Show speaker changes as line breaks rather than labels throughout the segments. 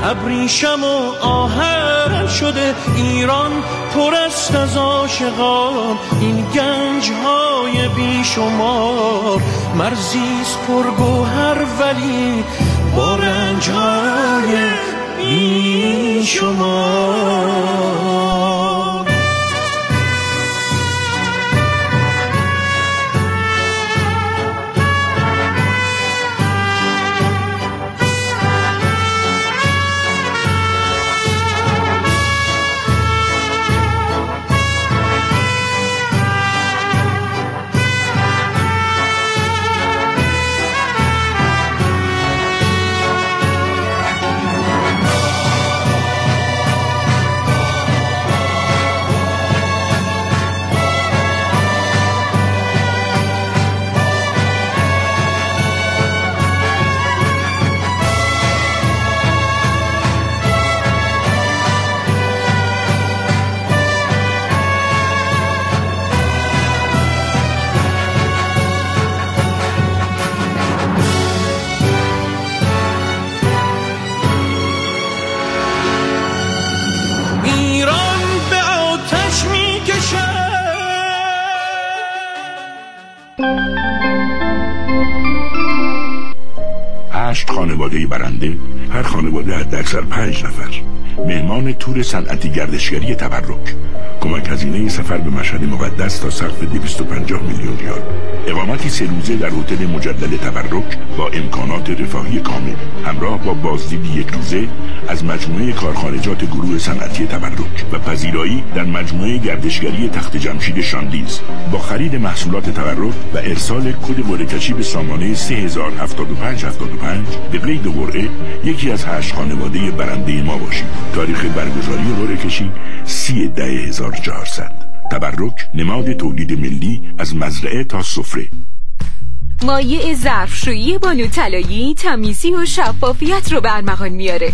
ابریشم و آهن شده. ایران پر است از عاشقان، این گنج‌های بیشمار. مرزیست پرگوهر ولی با رنج‌های بیشمار.
خانواده برنده، هر خانواده حداکثر 5 نفر، مهمان تور صنعتی گردشگری تبرک، کمک هزینه سفر به مشهد مقدس تا سقف 250 میلیون ریال، اقامتی 3 روزه در هتل مجلل تبرک با امکانات رفاهی کامل، همراه با بازدید 1 روزه از مجموعه کارخانجات گروه صنعتی تبرک و پذیرایی در مجموعه گردشگری تخت جمشید شاندیز با خرید محصولات تبرک و ارسال کد قرعه‌کشی به سامانه 307575 به قید قرعه یکی از 8 خانواده برنده ما باشید. تاریخ برگزاری قرعه‌کشی 30/10/1400. تبرک، نماد تولید ملی از مزرعه تا سفره.
مایع ظرفشویی بانو طلایی تمیزی و شفافیت رو برمغان میاره.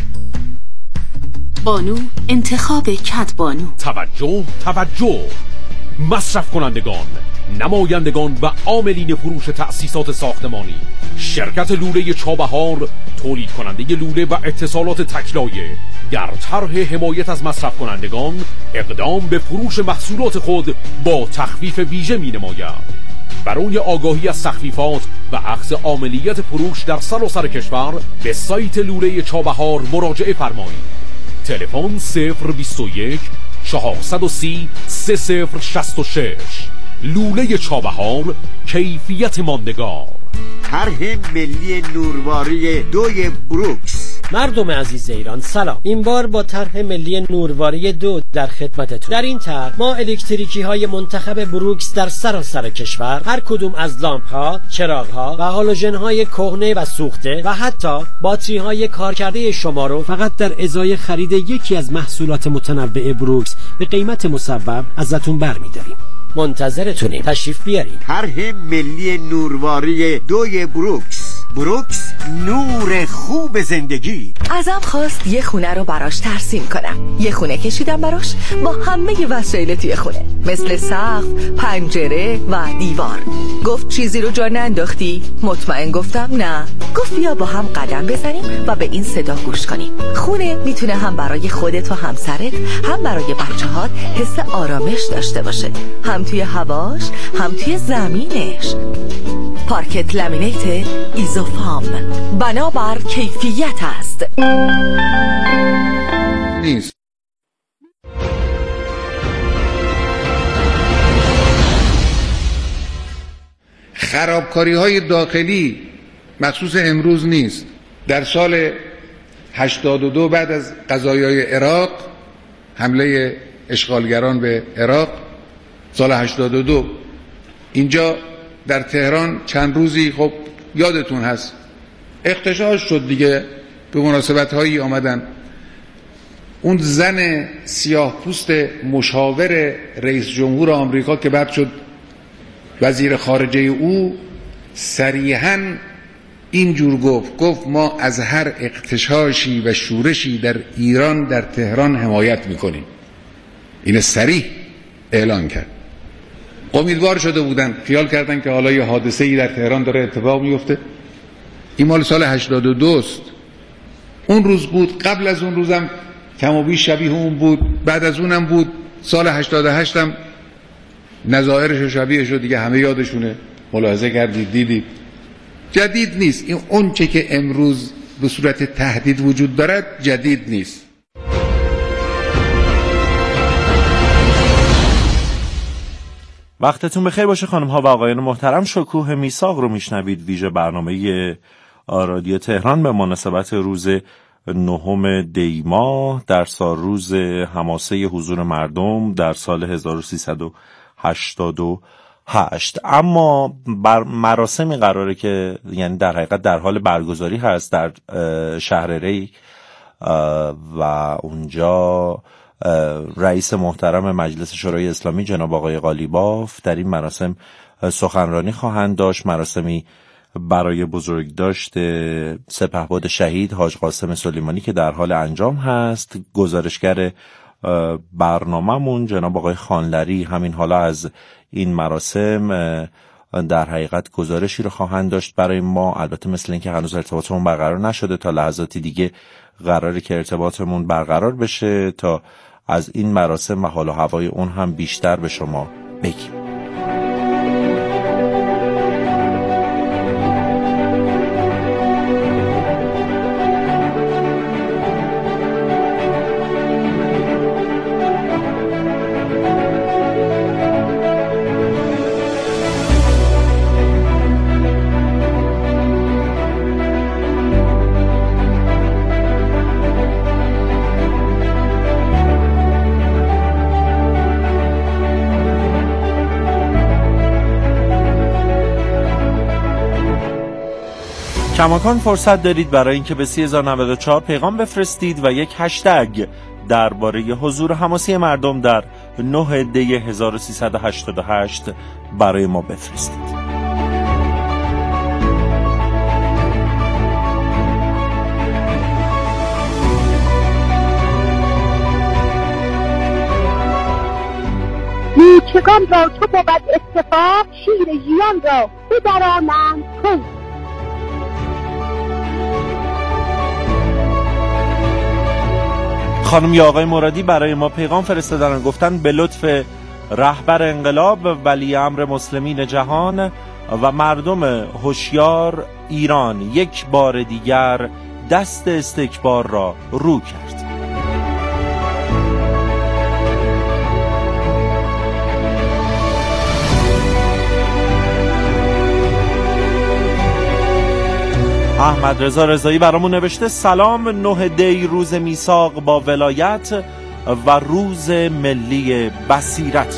بانو، انتخاب کدبانو.
توجه مصرف کنندگان، نمایندگان و عاملین فروش تأسیسات ساختمانی، شرکت لوله چابهار تولید کننده لوله و اتصالات تکلایه در طرح حمایت از مصرف کنندگان اقدام به فروش محصولات خود با تخفیف ویژه می نماید. برای آگاهی از تخفیفات و اخذ عاملیت فروش در سراسر کشور به سایت لوله چابهار مراجعه فرمایید. تلفن 021 430 3066. لوله چابهار، کیفیت ماندگار.
طرح ملی نورواری 2 بروکس.
مردم عزیز ایران سلام. این بار با طرح ملی نورواری 2 در خدمتتون. در این طرح ما الکتریکی های منتخب بروکس در سراسر کشور، هر کدوم از لامپ ها، چراغ ها و هالوژن های کهنه و سوخته و حتی باتری های کارکرده شما رو فقط در ازای خرید یکی از محصولات متنوع بروکس به قیمت مصوب ازتون برمی‌داریم. منتظرتونیم، تشریف بیارین.
طرح ملی نورواری 2 بروکس. بروکس، نور خوب زندگی.
ازم خواست یه خونه رو براش ترسیم کنم. یه خونه کشیدم براش با همه وسایل توی خونه، مثل سقف، پنجره و دیوار. گفت چیزی رو جا ننداختی؟ مطمئن گفتم نه. گفت بیا با هم قدم بزنیم و به این صدا گوش کنیم. خونه میتونه هم برای خودت و همسرت، هم برای بچه‌هات حس آرامش داشته باشه، هم توی هواش، هم توی زمینش. پارکت لامینیت ایزوفام، بنابر کیفیت است.
نیست. خرابکاری های داخلی مخصوص امروز نیست. در سال 82 بعد از قضایای عراق، حمله اشغالگران به عراق، سال 82 اینجا در تهران چند روزی، خب یادتون هست، اغتشاش شد دیگه، به مناسبت هایی آمدن. اون زن سیاه پوست مشاور رئیس جمهور آمریکا که بعد شد وزیر خارجه او، صریحاً اینجور گفت ما از هر اغتشاشی و شورشی در ایران در تهران حمایت میکنیم. این صریح اعلان کرد. امیدوار شده بودن، خیال کردن که حالا یه حادثه‌ای در تهران داره اتفاق میفته. این مال سال 82 است. اون روز بود، قبل از اون روزم کم و بیش شبیه اون بود، بعد از اونم بود، سال 88 هم نظائرش و شبیهش رو دیگه همه یادشونه، ملاحظه کردید دیدید. جدید نیست این، اون چه که امروز به صورت تهدید وجود دارد جدید نیست.
وقتتون بخیر باشه خانم ها و آقایان محترم. شکوه میثاق رو میشنوید، ویژه برنامه رادیو تهران به مناسبت روز 9 دی ماه در سال روز حماسه حضور مردم در سال 1388. اما مراسمی قراره که یعنی در حقیقت در حال برگزاری هست در شهر ری و اونجا رئیس محترم مجلس شورای اسلامی جناب آقای قالیباف در این مراسم سخنرانی خواهند داشت. مراسمی برای بزرگداشت سپهبد شهید حاج قاسم سلیمانی که در حال انجام هست. گزارشگر برنامه‌مون جناب آقای خانلری همین حالا از این مراسم در حقیقت گزارشی رو خواهند داشت برای ما. البته مثل اینکه هنوز ارتباطمون برقرار نشده، تا لحظاتی دیگه قراره که ارتباطمون برقرار بشه تا از این مراسم و حال و هوای اون هم بیشتر به شما بگیم. کماکان فرصت دارید برای اینکه به 3094 پیغام بفرستید و یک هشتگ درباره حضور حماسی مردم در 9 دی 1388 برای ما بفرستید.
نیچگان را تو بود اتفاق، شیر ژیان را بدرانند کن.
خانم یا آقای مرادی برای ما پیغام فرستادن، گفتن به لطف رهبر انقلاب، ولی امر مسلمین جهان و مردم هوشیار ایران یک بار دیگر دست استکبار را رو کرد. احمد رضا رضایی برامون نوشته سلام، 9 دی روز میثاق با ولایت و روز ملی بصیرت.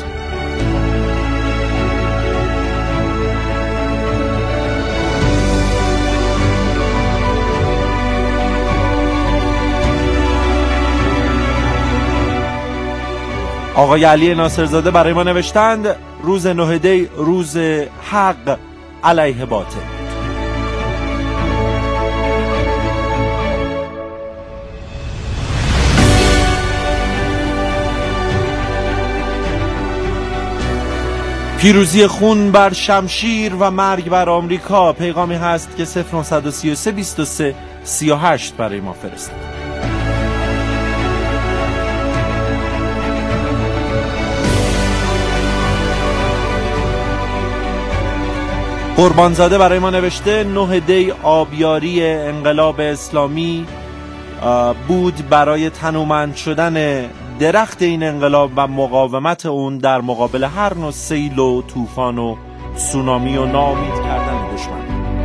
آقای علی ناصرزاده برای ما نوشتند روز 9 دی روز حق علیه باطل. پیروزی خون بر شمشیر و مرگ بر آمریکا. پیغامی هست که 0933 23 38 برای ما فرستاد. قربانزاده برای ما نوشته 9 دی آبیاری انقلاب اسلامی بود برای تنومند شدن درخت این انقلاب و مقاومت اون در مقابل هر نوع سیل و طوفان و سونامی و ناامید کردن دشمن.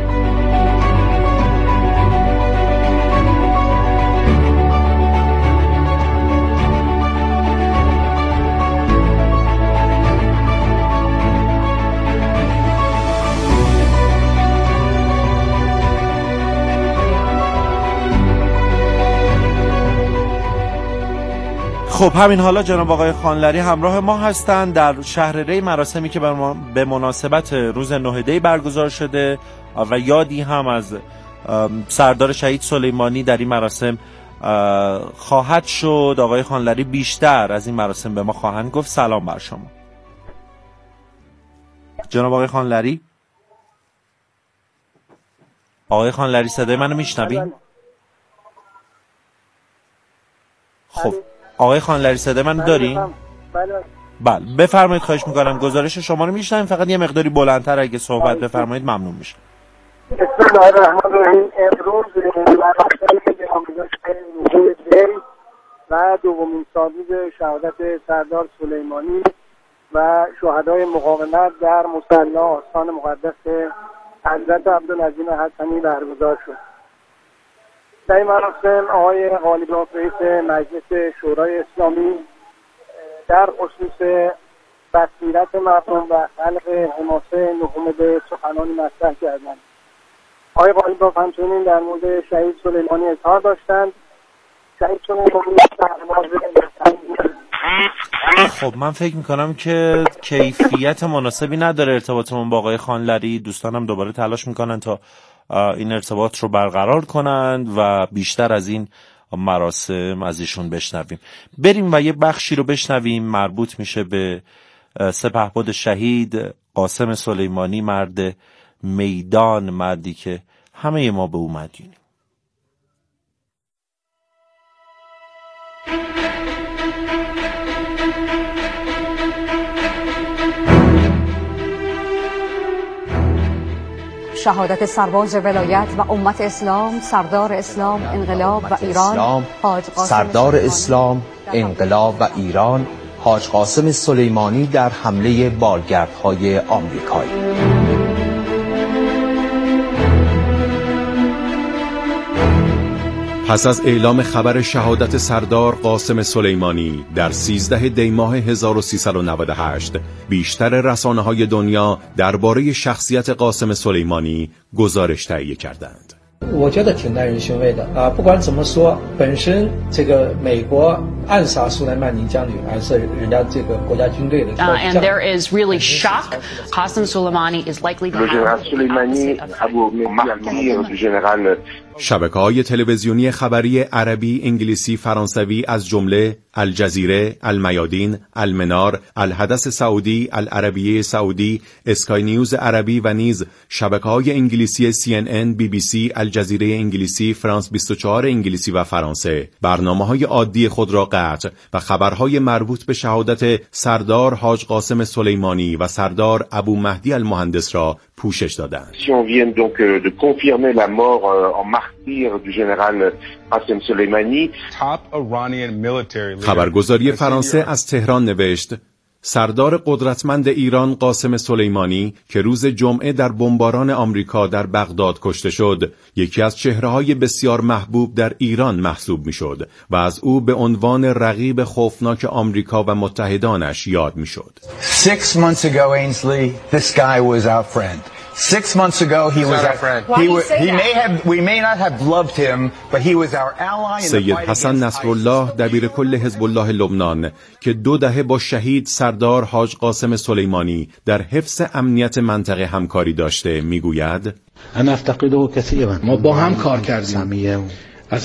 خب همین حالا جناب آقای خانلری همراه ما هستند در شهر ری، مراسمی که به مناسبت روز 9 دی برگزار شده و یادی هم از سردار شهید سلیمانی در این مراسم خواهد شد. آقای خانلری بیشتر از این مراسم به ما خواهند گفت. سلام بر شما جناب آقای خانلری. آقای خانلری صدای منو میشنوید؟ خب آقای خانلری صدای من دارین؟ بله بفرمایید. خواهش میکنم گزارش شما رو میشنویم، فقط یه مقداری بلندتر اگه صحبت بفرمایید ممنون میشه.
بسم الله الرحمن الرحیم. امروز و دومین سالگرد شهادت سردار سلیمانی و شهدای مقاومت در مصلی آستان مقدس حضرت عبدالعظیم حسنی برگزار شد. در این مراسم آقای غالباف رئیس مجلس شورای اسلامی در خصوص بصیرت مردم و خلق حماسه نهم به سخنانی مطرح کردند. آقای غالباف همچنین در مورد شهید سلیمانی اظهار داشتند. شهید سلیمانی
خب من فکر میکنم که کیفیت مناسبی نداره ارتباطمون با آقای خانلری. دوستانم دوباره تلاش میکنن تا این ارتباط رو برقرار کنند و بیشتر از این مراسم از ایشون بشنویم. بریم و یه بخشی رو بشنویم مربوط میشه به سپهبد شهید قاسم سلیمانی، مرد میدان، مردی که همه ما به او مدیونیم.
شهادت سرباز ولایت و امت اسلام، سردار اسلام، انقلاب و ایران، حاج قاسم
سردار اسلام، انقلاب و ایران، حاج قاسم سلیمانی در حمله بالگردهای آمریکایی.
پس از اعلام خبر شهادت سردار قاسم سلیمانی در 13 دی ماه 1398 بیشتر رسانه‌های دنیا درباره شخصیت قاسم سلیمانی گزارش تهیه کردند.
我觉得挺耐人寻味的啊！不管怎么说，本身这个美国暗杀苏莱曼尼将领，还是人家这个国家军队的。
And there is really shock. Qasem Soleimani is likely to have.
شبکه‌های تلویزیونی خبری عربی، انگلیسی، فرانسوی از جمله الجزیره، المیادین، المنار، الحدث سعودی، العربیه سعودی، اسکای نیوز عربی و نیز شبکه‌های انگلیسی CNN، BBC، الجزیره انگلیسی، فرانس 24 انگلیسی و فرانسه برنامه‌های عادی خود را قطع و خبرهای مربوط به شهادت سردار حاج قاسم سلیمانی و سردار ابو مهدی المهندس را پوشش دادند. خبرگزاری فرانسه از تهران نوشت سردار قدرتمند ایران قاسم سلیمانی که روز جمعه در بمباران آمریکا در بغداد کشته شد، یکی از چهره‌های بسیار محبوب در ایران محسوب می‌شد و از او به عنوان رقیب خوفناک آمریکا و متحدانش یاد می‌شد.
6 months ago, Ainsley, this guy was our friend. 6 months ago he was our friend. We may not have loved him, but he was our ally.
سید حسن نصرالله دبیر کل حزب الله لبنان که 2 دهه با شهید سردار حاج قاسم سلیمانی در حفظ امنیت منطقه همکاری داشته میگوید
انا افتقده كثيرا. ما با هم کار کردیم. از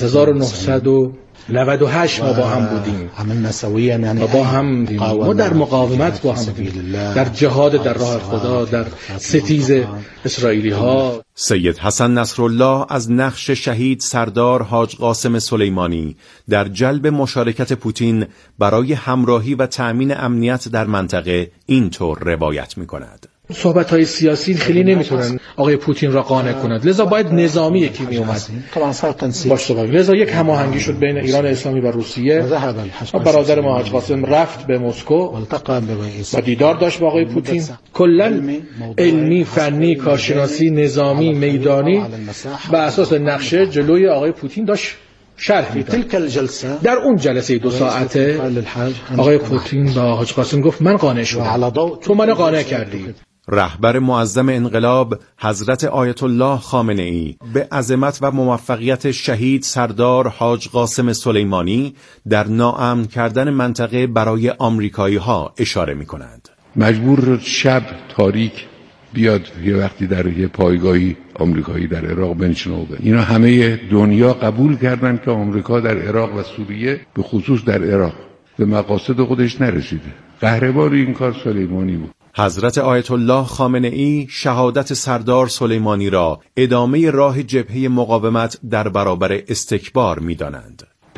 1998 ما با هم بودیم و با هم بودیم. ما در مقاومت با هم بودیم، در جهاد در راه خدا، در ستیز اسرائیلی ها.
سید حسن نصرالله از نقش شهید سردار حاج قاسم سلیمانی در جلب مشارکت پوتین برای همراهی و تأمین امنیت در منطقه اینطور روایت می‌کند.
صحبت‌های سیاسی خیلی نمیتونن آقای پوتین را قانع کنند، لذا باید نظامی یکی می اومد باشه. لذا یک هماهنگی شد بین ایران اسلامی و روسیه و برادر ما حاج قاسم رفت به مسکو و دیدار داشت با آقای پوتین. کلاً علمی، فنی، کارشناسی، نظامی، میدانی بر اساس نقشه جلوی آقای پوتین داشت شرح میداد. در اون جلسه 2 ساعته آقای پوتین با حاج قاسم گفت من قانع شدم، تو منو قانع کردی.
رهبر معظم انقلاب حضرت آیت الله خامنه‌ای به عظمت و موفقیت شهید سردار حاج قاسم سلیمانی در ناامن کردن منطقه برای آمریکایی‌ها اشاره می‌کنند.
مجبور شب تاریک بیاد یه وقتی در یه پایگاهی آمریکایی در عراق بنشینه. اینا همه دنیا قبول کردن که آمریکا در عراق و سوریه به خصوص در عراق به مقاصد خودش نرسیده. قهرمان این کار سلیمانی بود.
حضرت آیت الله خامنه‌ای شهادت سردار سلیمانی را ادامه راه جبهه مقاومت در برابر استکبار می‌دانند.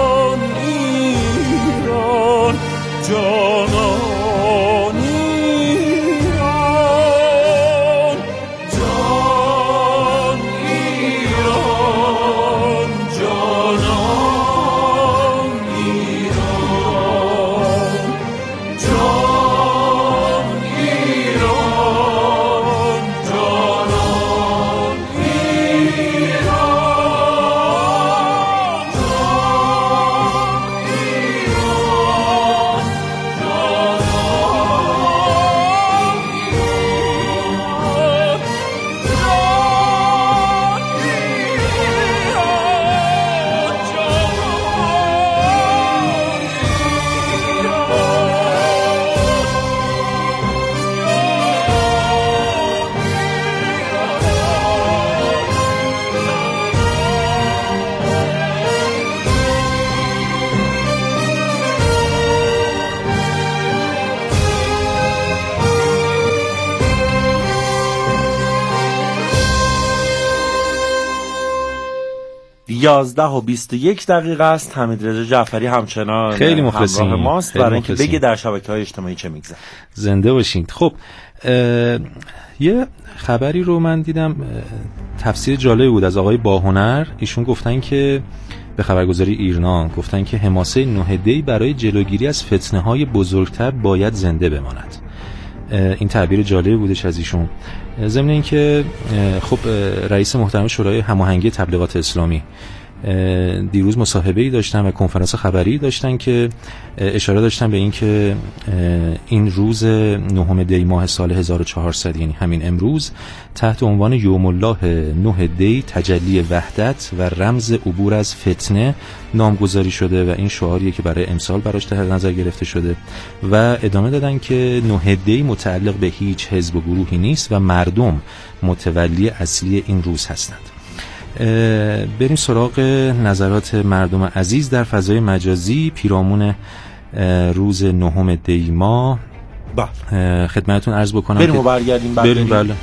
11:21 است. حمیدرضا جعفری همچنان
خیلی مخلصیم
همراه ماست برای اینکه بگه در شبکه‌های اجتماعی چه میگذره.
زنده باشید. خب یه خبری رو من دیدم، تفسیر جالبی بود از آقای باهنر. ایشون گفتن که به خبرگزاری ایرنا گفتن که حماسه 9 دی برای جلوگیری از فتنه‌های بزرگتر باید زنده بماند. این تعبیر جالبی بودش از ایشون. ضمن اینکه خب رئیس محترم شورای هماهنگی تبلیغات اسلامی دیروز مصاحبه‌ای داشتن و کنفرانس خبری داشتن که اشاره داشتن به این که این روز 9 دی ماه سال 1400 یعنی همین امروز تحت عنوان یوم الله 9 دی تجلی وحدت و رمز عبور از فتنه نامگذاری شده و این شعاریه که برای امسال براش در نظر گرفته شده و ادامه دادن که 9 دی متعلق به هیچ حزب و گروهی نیست و مردم متولی اصلی این روز هستند. بریم سراغ نظرات مردم عزیز در فضای مجازی پیرامون روز 9 دی ماه. خدمتتون عرض بکنم
بریم و برگردیم.
بریم. بله.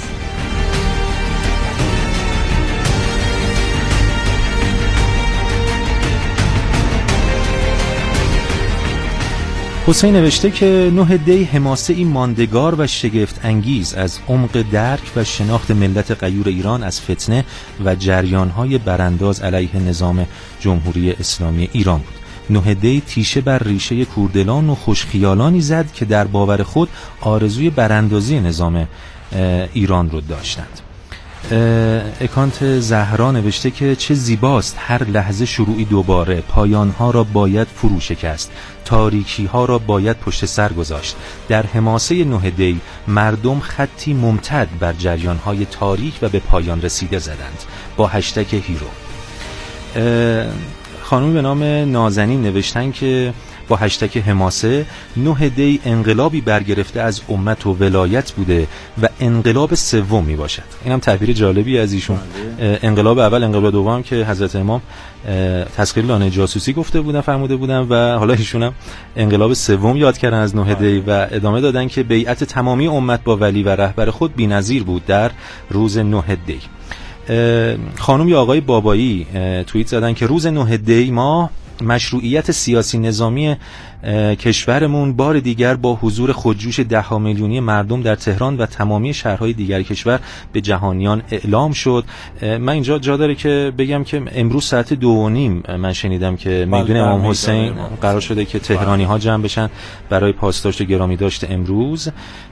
حسین نوشته که 9 دی حماسه‌ای ماندگار و شگفت انگیز از عمق درک و شناخت ملت غیور ایران از فتنه و جریان‌های برانداز علیه نظام جمهوری اسلامی ایران بود. 9 دی تیشه بر ریشه کوردلان و خوشخیالانی زد که در باور خود آرزوی براندازی نظام ایران رو داشتند. اکانت زهرا نوشته که چه زیباست هر لحظه شروعی دوباره، پایانها را باید فرو شکست، تاریکی ها را باید پشت سر گذاشت. در حماسه 9 دی مردم خطی ممتد بر جریان های تاریک و به پایان رسیده زدند با هشتگ هیرو. خانومی به نام نازنین نوشتن که با هشتگ حماسه 9 دی انقلابی برگرفته از امت و ولایت بوده و انقلاب سوم می باشد. اینم تعبیر جالبی از ایشون. انقلاب اول، انقلاب دوم که حضرت امام تسخیر لانه جاسوسی گفته بودن، فرموده بودن و حالا ایشون هم انقلاب سوم یاد کردن از 9 دی و ادامه دادن که بیعت تمامی امت با ولی و رهبر خود بی‌نظیر بود در روز 9 دی. خانم یا آقای بابایی توییت زدن که روز 9 دی ما مشروعیت سیاسی نظامی کشورمون بار دیگر با حضور خودجوش 10 میلیونی مردم در تهران و تمامی شهرهای دیگر کشور به جهانیان اعلام شد. من اینجا جا داره که بگم که امروز ساعت 2:30 من شنیدم که میدون امام حسین قرار شده که تهرانی ها جمع بشن برای پاسداشت گرامی داشت امروز.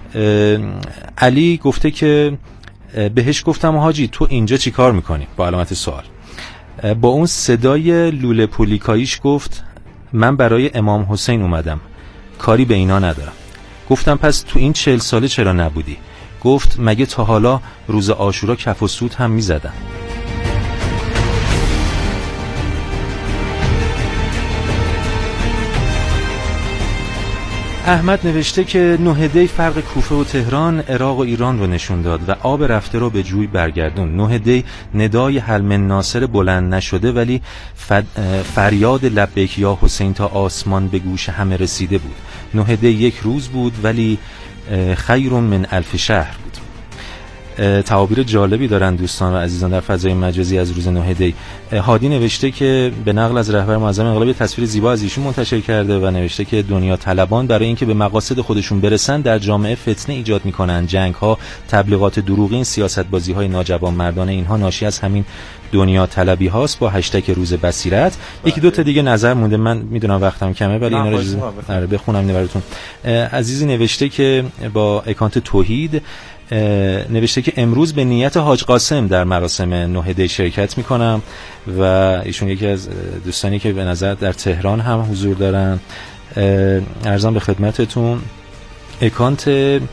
علی گفته که بهش گفتم حاجی تو اینجا چی کار میکنی؟ با علامت سوال. با اون صدای لوله پولیکاییش گفت من برای امام حسین اومدم، کاری به اینا ندارم. گفتم پس تو این 40 ساله چرا نبودی؟ گفت مگه تا حالا روز عاشورا کف و سود هم میزدن؟ احمد نوشته که 9 دی فرق کوفه و تهران، عراق و ایران رو نشون داد و آب رفته رو به جوی برگردون. 9 دی ندای حل من ناصر بلند نشده ولی فریاد لبیک یا حسین تا آسمان به گوش همه رسیده بود. 9 دی یک روز بود ولی خیر من الف شهر بود. تعابیر جالبی دارن دوستان و عزیزان در فضای مجازی از روز 9 دی. هادی نوشته که به نقل از رهبر معظم انقلاب یه تصویر زیبا از ایشون منتشر کرده و نوشته که دنیا طلبان برای اینکه به مقاصد خودشون برسن در جامعه فتنه ایجاد میکنن، جنگ ها، تبلیغات دروغین، سیاست بازی های ناجوان مردانه، اینها ناشی از همین دنیا طلبی هاست. با هشتگ روز بصیرت. یکی دو تا دیگه نظر مونده، من میدونم وقتم کمه ولی اینا رو بخونم اینو براتون. عزیزی نوشته که با اکانت توحید نوشته که امروز به نیت حاج قاسم در مراسم 9 دی شرکت میکنم و ایشون یکی از دوستانی که به نظر در تهران هم حضور دارن. عرضم به خدمتتون اکانت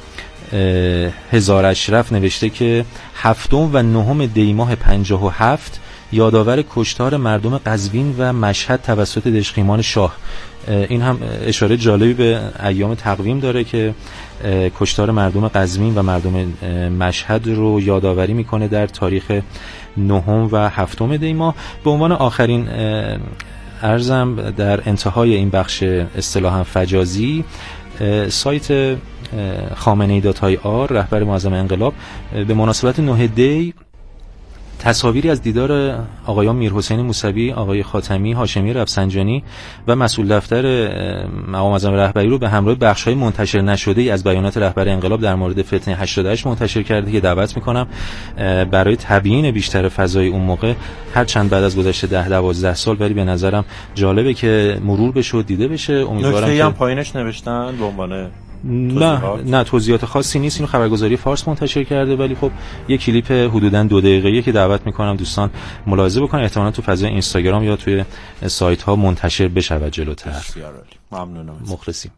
هزار اشرف نوشته که 7 و 9 دی ماه 57 یادآور کشتار مردم قزوین و مشهد توسط دژخیمان شاه. این هم اشاره جالبی به ایام تقویم داره که کشتار مردم قزوین و مردم مشهد رو یادآوری میکنه در تاریخ 9 و 7 دی ماه. به عنوان آخرین عرضم در انتهای این بخش اصطلاحاً فجازی، سایت خامنه‌ای.ir رهبر معظم انقلاب به مناسبت 9 دی تصاویری از دیدار آقایان میرحسین موسوی، آقای خاتمی، هاشمی رفسنجانی و مسئول دفتر مقام معظم رهبری رو به همراه بخش‌های منتشر نشده از بیانات رهبر انقلاب در مورد فتنه 88 منتشر کرده که دعوت می‌کنم برای تبیین بیشتر فضای اون موقع، هر چند بعد از گذشته 10-12 سال، ولی به نظرم جالبه که مرور بشه و دیده بشه. امیدوارم که
هم پایینش نوشتن به عنوان
نه توضیحات خاصی نیست، اینو خبرگزاری فارس منتشر کرده، ولی خب یه کلیپ حدوداً 2 دقیقه‌ایه که دعوت میکنم دوستان ملاحظه بکنن، احتمالاً تو فضای اینستاگرام یا توی سایت ها منتشر بشه جلوتر.
ممنونم،
مخلصیم.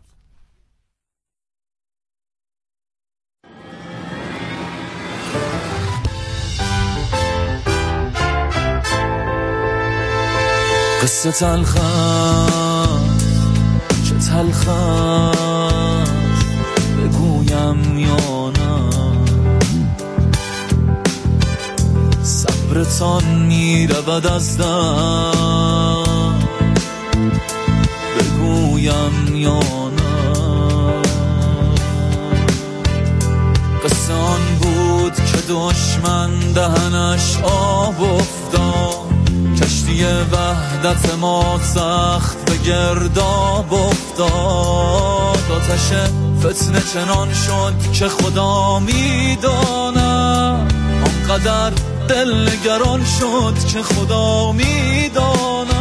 قصه تلخم چه تلخم بگویم یا نه، صبرتان میرود از دست بگویم یا نه. قصه آن بود که دشمن دهنش آب افتاد، کشتی وحدت ما سخت به گرداب افتاد، آتش فتنه چنان شد که خدا میداند، آنقدر دل نگران شد که خدا میداند.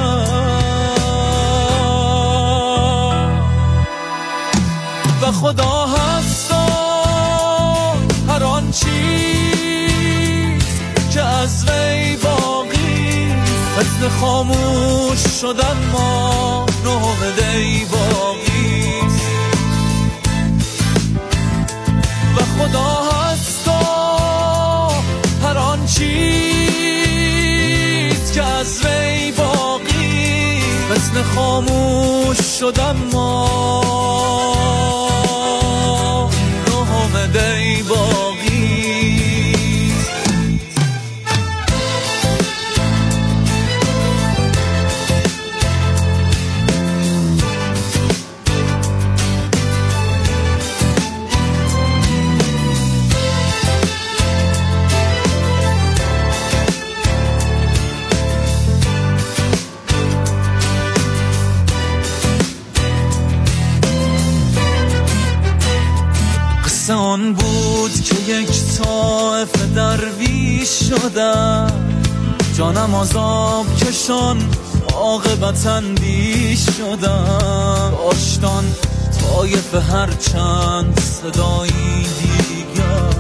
و خدا هست هر آن چیز که از وی باقی، فتنه خاموش شدن ما نومده باقیست. و خدا هست هر آن چیز که از وی باقی، فتنه خاموش شدن ما نومده باقیست. آن بود که یک طائفه درویش شدن، جانم عذاب کشان عاقبت اندیش شدن، داشتان طایفه هر چند صدایی دیگر،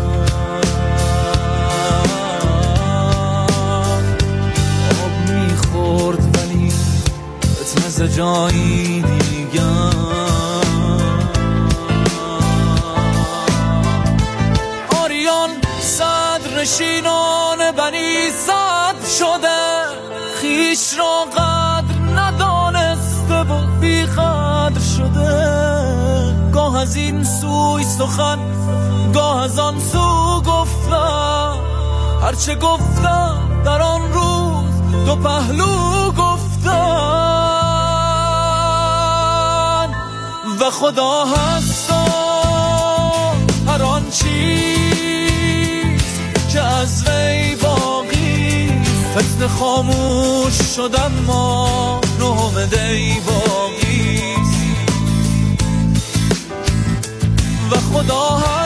آب میخورد ولی فتنه جایی دیگر. نشینان بنی صد شده، خیش را قدر ندانسته و بی قدر شده، گاه از این سوی سخن گاه از آن سو گفتم، هرچه گفتم در آن روز دو پهلو گفتن. و خدا هست هر آن چیز که از وی باقی، فتنه خاموش شدن ما نومده باقیست. و خدا